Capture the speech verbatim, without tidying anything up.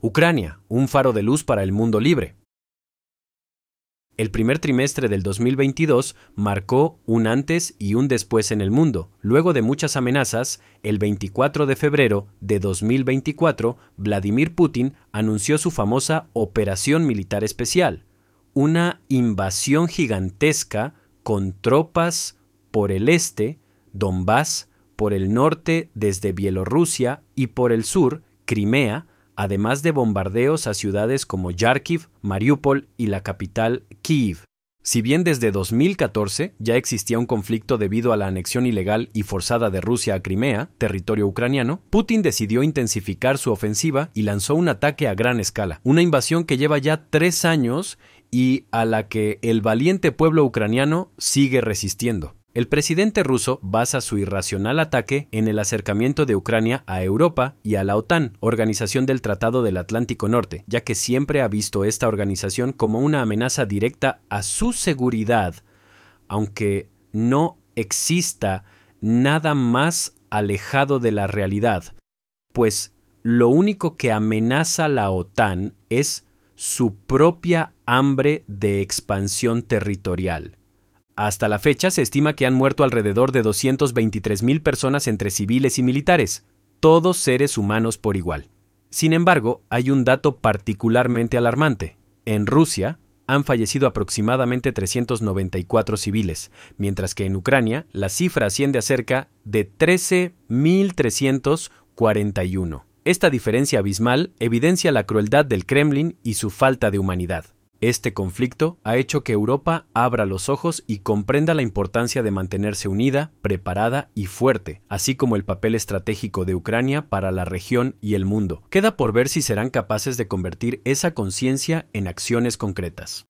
Ucrania, un faro de luz para el mundo libre. El primer trimestre del dos mil veintidós marcó un antes y un después en el mundo. Luego de muchas amenazas, el veinticuatro de febrero de dos mil veinticuatro, Vladimir Putin anunció su famosa Operación Militar Especial, una invasión gigantesca con tropas por el este, Donbass, por el norte desde Bielorrusia y por el sur, Crimea, además de bombardeos a ciudades como Kharkiv, Mariupol y la capital, Kyiv. Si bien desde dos mil catorce ya existía un conflicto debido a la anexión ilegal y forzada de Rusia a Crimea, territorio ucraniano, Putin decidió intensificar su ofensiva y lanzó un ataque a gran escala, una invasión que lleva ya tres años y a la que el valiente pueblo ucraniano sigue resistiendo. El presidente ruso basa su irracional ataque en el acercamiento de Ucrania a Europa y a la OTAN, Organización del Tratado del Atlántico Norte, ya que siempre ha visto esta organización como una amenaza directa a su seguridad, aunque no exista nada más alejado de la realidad, pues lo único que amenaza la OTAN es su propia hambre de expansión territorial. Hasta la fecha se estima que han muerto alrededor de doscientas veintitrés mil personas entre civiles y militares, todos seres humanos por igual. Sin embargo, hay un dato particularmente alarmante. En Rusia han fallecido aproximadamente trescientos noventa y cuatro civiles, mientras que en Ucrania la cifra asciende a cerca de trece mil trescientos cuarenta y uno. Esta diferencia abismal evidencia la crueldad del Kremlin y su falta de humanidad. Este conflicto ha hecho que Europa abra los ojos y comprenda la importancia de mantenerse unida, preparada y fuerte, así como el papel estratégico de Ucrania para la región y el mundo. Queda por ver si serán capaces de convertir esa conciencia en acciones concretas.